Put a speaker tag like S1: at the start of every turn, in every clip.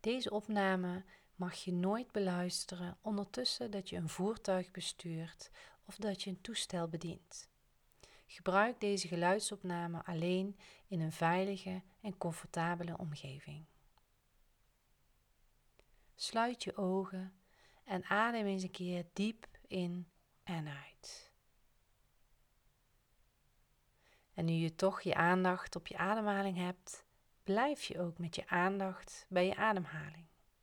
S1: Deze opname mag je nooit beluisteren ondertussen dat je een voertuig bestuurt of dat je een toestel bedient. Gebruik deze geluidsopname alleen in een veilige en comfortabele omgeving. Sluit je ogen en adem eens een keer diep in en uit. En nu je toch je aandacht op je ademhaling hebt, blijf je ook met je aandacht bij je ademhaling.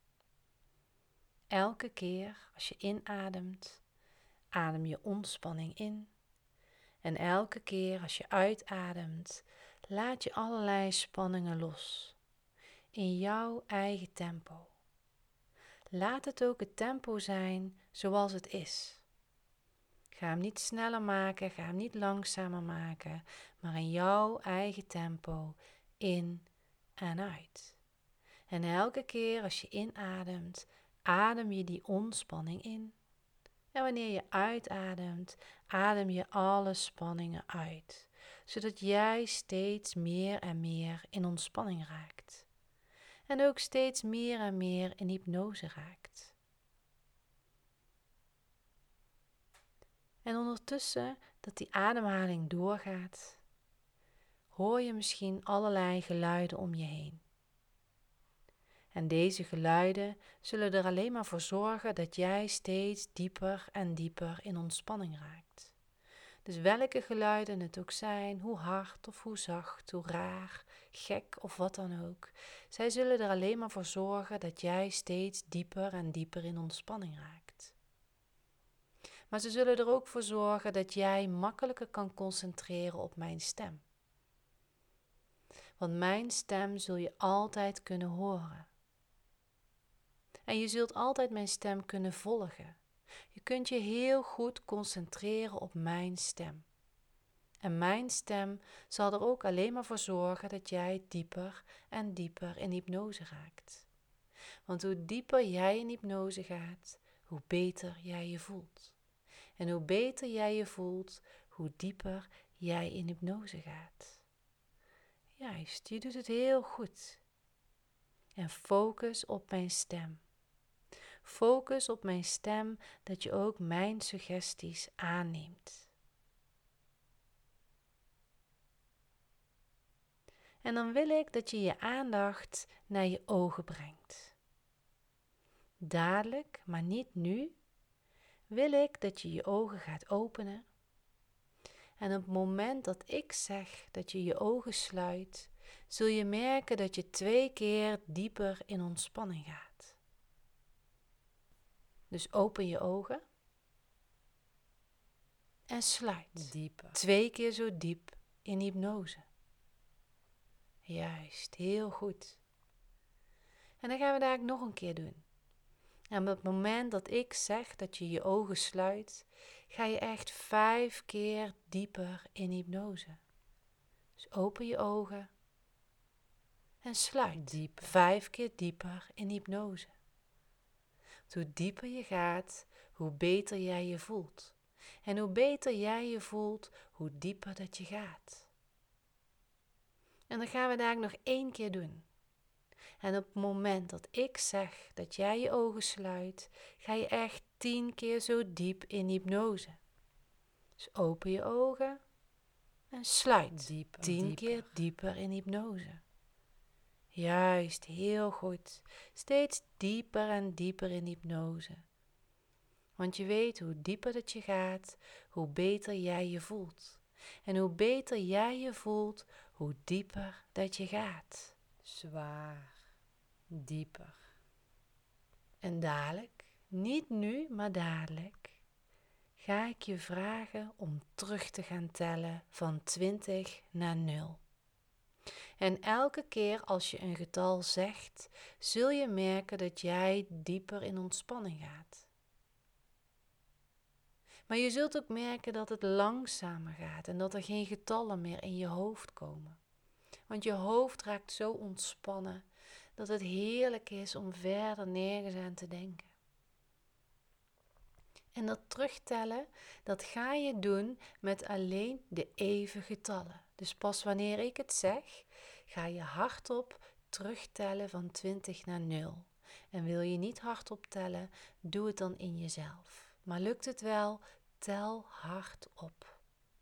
S1: Elke keer als je inademt, adem je ontspanning in. En elke keer als je uitademt, laat je allerlei spanningen los. In jouw eigen tempo. Laat het ook het tempo zijn zoals het is. Ga hem niet sneller maken, ga hem niet langzamer maken, maar in jouw eigen tempo, in en uit. En elke keer als je inademt, adem je die ontspanning in. En wanneer je uitademt, adem je alle spanningen uit, zodat jij steeds meer en meer in ontspanning raakt. En ook steeds meer en meer in hypnose raakt. En ondertussen dat die ademhaling doorgaat, hoor je misschien allerlei geluiden om je heen. En deze geluiden zullen er alleen maar voor zorgen dat jij steeds dieper en dieper in ontspanning raakt. Dus welke geluiden het ook zijn, hoe hard of hoe zacht, hoe raar, gek of wat dan ook, zij zullen er alleen maar voor zorgen dat jij steeds dieper en dieper in ontspanning raakt. Maar ze zullen er ook voor zorgen dat jij makkelijker kan concentreren op mijn stem. Want mijn stem zul je altijd kunnen horen. En je zult altijd mijn stem kunnen volgen. Je kunt je heel goed concentreren op mijn stem. En mijn stem zal er ook alleen maar voor zorgen dat jij dieper en dieper in hypnose raakt. Want hoe dieper jij in hypnose gaat, hoe beter jij je voelt. En hoe beter jij je voelt, hoe dieper jij in hypnose gaat. Juist, je doet het heel goed. En focus op mijn stem. Focus op mijn stem dat je ook mijn suggesties aanneemt. En dan wil ik dat je je aandacht naar je ogen brengt. Dadelijk, maar niet nu, wil ik dat je je ogen gaat openen. En op het moment dat ik zeg dat je je ogen sluit, zul je merken dat je 2 keer dieper in ontspanning gaat. Dus open je ogen en sluit.
S2: Dieper.
S1: 2 keer zo diep in hypnose. Juist, heel goed. En dan gaan we daar nog een keer doen. En op het moment dat ik zeg dat je je ogen sluit, ga je echt 5 keer dieper in hypnose. Dus open je ogen en sluit.
S2: Dieper.
S1: 5 keer dieper in hypnose. Hoe dieper je gaat, hoe beter jij je voelt. En hoe beter jij je voelt, hoe dieper dat je gaat. En dan gaan we daar nog 1 keer doen. En op het moment dat ik zeg dat jij je ogen sluit, ga je echt 10 keer zo diep in hypnose. Dus open je ogen en sluit.
S2: Dieper.
S1: 10 keer dieper in hypnose. Juist, heel goed. Steeds dieper en dieper in hypnose. Want je weet hoe dieper dat je gaat, hoe beter jij je voelt. En hoe beter jij je voelt, hoe dieper dat je gaat.
S2: Zwaar. Dieper.
S1: En dadelijk, niet nu, maar dadelijk, ga ik je vragen om terug te gaan tellen van 20 naar 0. En elke keer als je een getal zegt, zul je merken dat jij dieper in ontspanning gaat. Maar je zult ook merken dat het langzamer gaat en dat er geen getallen meer in je hoofd komen. Want je hoofd raakt zo ontspannen dat het heerlijk is om verder nergens aan te denken. En dat terugtellen, dat ga je doen met alleen de even getallen. Dus pas wanneer ik het zeg, ga je hardop terugtellen van 20 naar 0. En wil je niet hardop tellen, doe het dan in jezelf. Maar lukt het wel, tel hardop.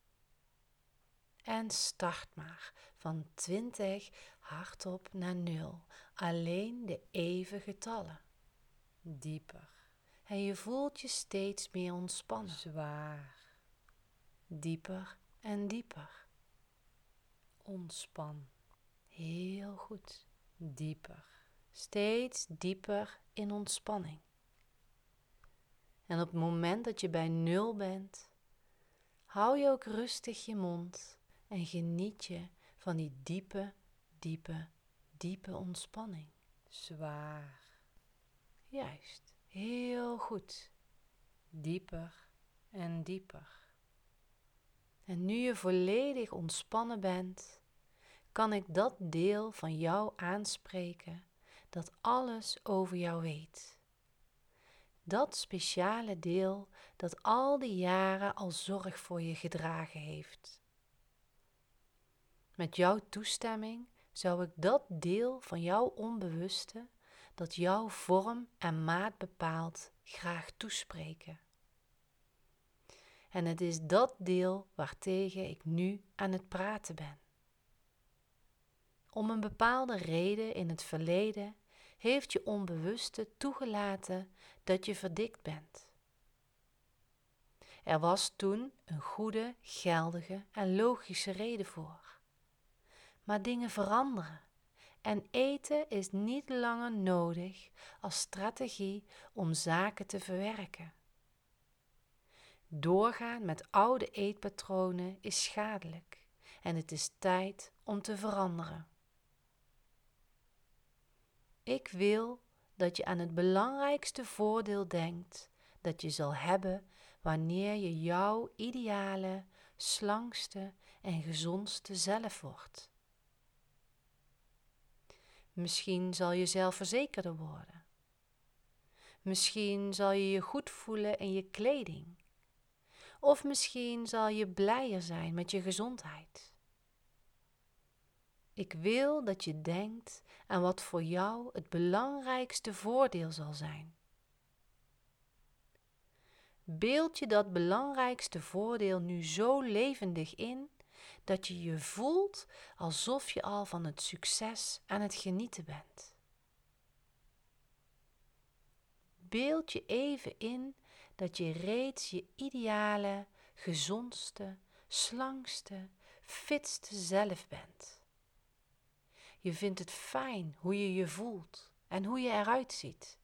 S1: En start maar van 20 hardop naar 0. Alleen de even getallen.
S2: Dieper.
S1: En je voelt je steeds meer ontspannen.
S2: Zwaar.
S1: Dieper en dieper.
S2: Ontspan.
S1: Heel goed.
S2: Dieper.
S1: Steeds dieper in ontspanning. En op het moment dat je bij 0 bent, hou je ook rustig je mond en geniet je van die diepe, diepe, diepe ontspanning.
S2: Zwaar.
S1: Juist, heel goed.
S2: Dieper en dieper.
S1: En nu je volledig ontspannen bent, kan ik dat deel van jou aanspreken dat alles over jou weet. Dat speciale deel dat al die jaren al zorg voor je gedragen heeft. Met jouw toestemming zou ik dat deel van jouw onbewuste, dat jouw vorm en maat bepaalt, graag toespreken. En het is dat deel waartegen ik nu aan het praten ben. Om een bepaalde reden in het verleden heeft je onbewuste toegelaten dat je verdikt bent. Er was toen een goede, geldige en logische reden voor. Maar dingen veranderen en eten is niet langer nodig als strategie om zaken te verwerken. Doorgaan met oude eetpatronen is schadelijk en het is tijd om te veranderen. Ik wil dat je aan het belangrijkste voordeel denkt dat je zal hebben wanneer je jouw ideale, slankste en gezondste zelf wordt. Misschien zal je zelfverzekerder worden. Misschien zal je je goed voelen in je kleding. Of misschien zal je blijer zijn met je gezondheid. Ik wil dat je denkt aan wat voor jou het belangrijkste voordeel zal zijn. Beeld je dat belangrijkste voordeel nu zo levendig in, dat je je voelt alsof je al van het succes aan het genieten bent. Beeld je even in dat je reeds je ideale, gezondste, slankste, fitste zelf bent. Je vindt het fijn hoe je je voelt en hoe je eruit ziet.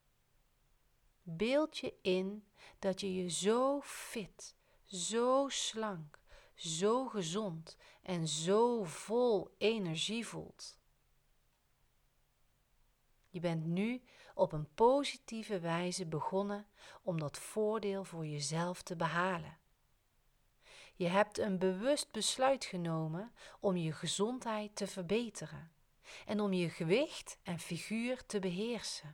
S1: Beeld je in dat je je zo fit, zo slank, zo gezond en zo vol energie voelt. Je bent nu op een positieve wijze begonnen om dat voordeel voor jezelf te behalen. Je hebt een bewust besluit genomen om je gezondheid te verbeteren en om je gewicht en figuur te beheersen.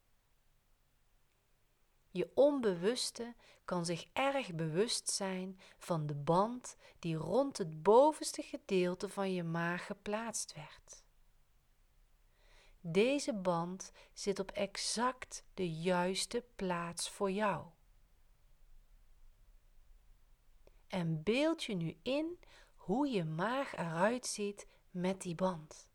S1: Je onbewuste kan zich erg bewust zijn van de band die rond het bovenste gedeelte van je maag geplaatst werd. Deze band zit op exact de juiste plaats voor jou. En beeld je nu in hoe je maag eruit ziet met die band.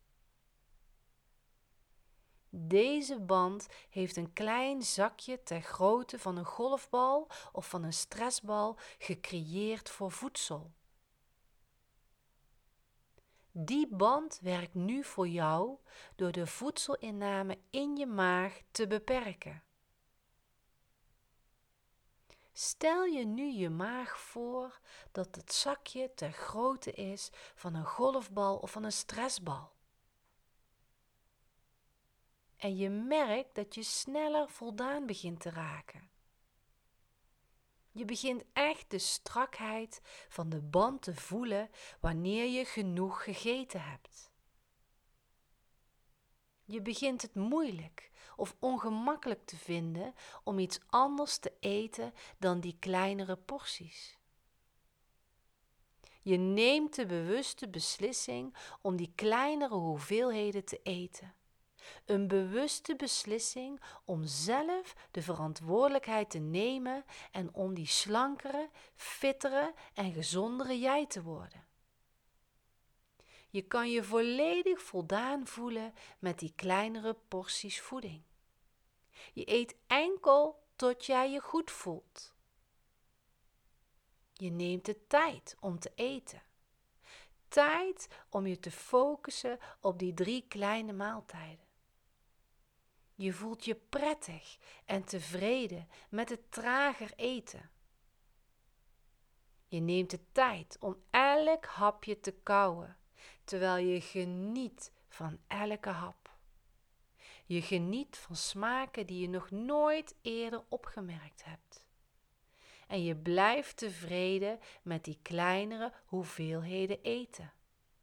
S1: Deze band heeft een klein zakje ter grootte van een golfbal of van een stressbal gecreëerd voor voedsel. Die band werkt nu voor jou door de voedselinname in je maag te beperken. Stel je nu je maag voor dat het zakje ter grootte is van een golfbal of van een stressbal. En je merkt dat je sneller voldaan begint te raken. Je begint echt de strakheid van de band te voelen wanneer je genoeg gegeten hebt. Je begint het moeilijk of ongemakkelijk te vinden om iets anders te eten dan die kleinere porties. Je neemt de bewuste beslissing om die kleinere hoeveelheden te eten. Een bewuste beslissing om zelf de verantwoordelijkheid te nemen en om die slankere, fittere en gezondere jij te worden. Je kan je volledig voldaan voelen met die kleinere porties voeding. Je eet enkel tot jij je goed voelt. Je neemt de tijd om te eten. Tijd om je te focussen op die 3 kleine maaltijden. Je voelt je prettig en tevreden met het trager eten. Je neemt de tijd om elk hapje te kauwen, terwijl je geniet van elke hap. Je geniet van smaken die je nog nooit eerder opgemerkt hebt. En je blijft tevreden met die kleinere hoeveelheden eten.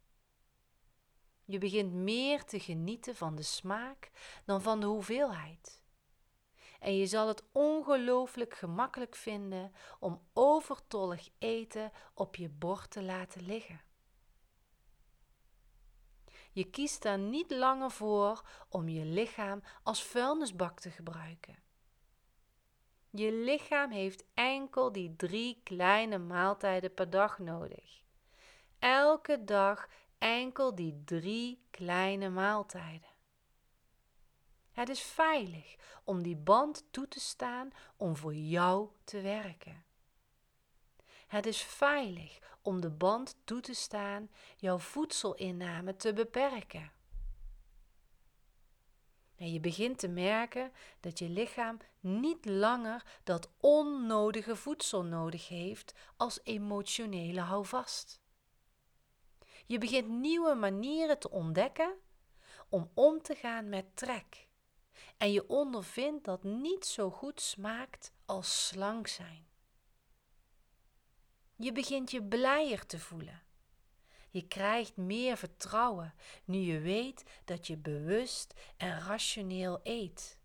S1: Je begint meer te genieten van de smaak dan van de hoeveelheid. En je zal het ongelooflijk gemakkelijk vinden om overtollig eten op je bord te laten liggen. Je kiest er niet langer voor om je lichaam als vuilnisbak te gebruiken. Je lichaam heeft enkel die 3 kleine maaltijden per dag nodig. Elke dag enkel die 3 kleine maaltijden. Het is veilig om die band toe te staan om voor jou te werken. Het is veilig om de band toe te staan jouw voedselinname te beperken. En je begint te merken dat je lichaam niet langer dat onnodige voedsel nodig heeft als emotionele houvast. Je begint nieuwe manieren te ontdekken om te gaan met trek. En je ondervindt dat niet zo goed smaakt als slank zijn. Je begint je blijer te voelen. Je krijgt meer vertrouwen nu je weet dat je bewust en rationeel eet.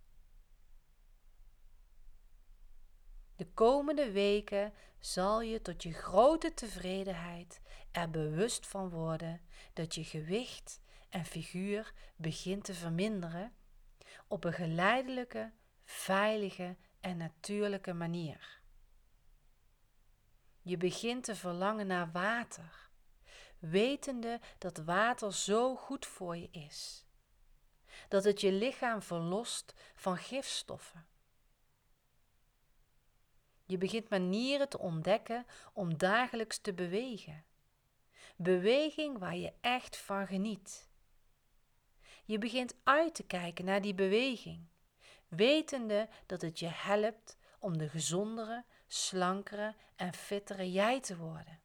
S1: De komende weken zal je tot je grote tevredenheid er bewust van worden dat je gewicht en figuur begint te verminderen op een geleidelijke, veilige en natuurlijke manier. Je begint te verlangen naar water, wetende dat water zo goed voor je is. Dat het je lichaam verlost van gifstoffen. Je begint manieren te ontdekken om dagelijks te bewegen. Beweging waar je echt van geniet. Je begint uit te kijken naar die beweging, wetende dat het je helpt om de gezondere, slankere en fittere jij te worden.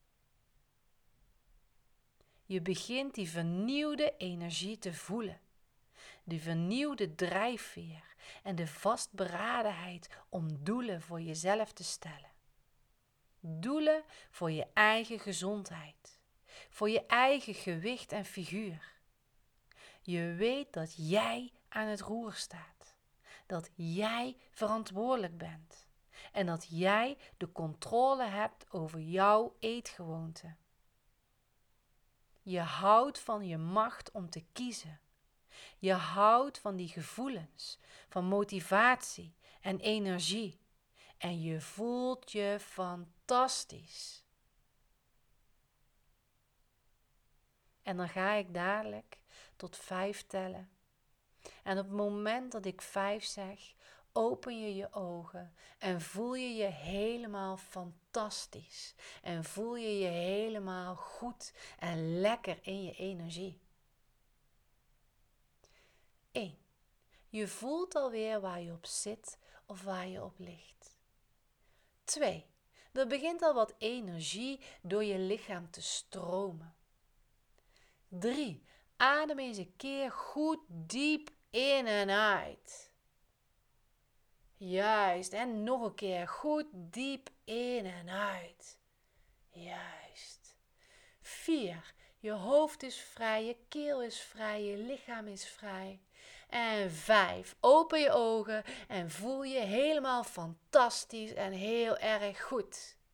S1: Je begint die vernieuwde energie te voelen, die vernieuwde drijfveer en de vastberadenheid om doelen voor jezelf te stellen. Doelen voor je eigen gezondheid, voor je eigen gewicht en figuur. Je weet dat jij aan het roer staat, dat jij verantwoordelijk bent en dat jij de controle hebt over jouw eetgewoonten. Je houdt van je macht om te kiezen. Je houdt van die gevoelens, van motivatie en energie. En je voelt je fantastisch. En dan ga ik dadelijk tot 5 tellen. En op het moment dat ik 5 zeg, open je je ogen en voel je je helemaal fantastisch. En voel je je helemaal goed en lekker in je energie. 1. Je voelt alweer waar je op zit of waar je op ligt. 2. Er begint al wat energie door je lichaam te stromen. 3. Adem eens een keer goed diep in en uit. Juist, en nog een keer goed diep in en uit. Juist. 4. Je hoofd is vrij, je keel is vrij, je lichaam is vrij. En 5. Open je ogen en voel je helemaal fantastisch en heel erg goed.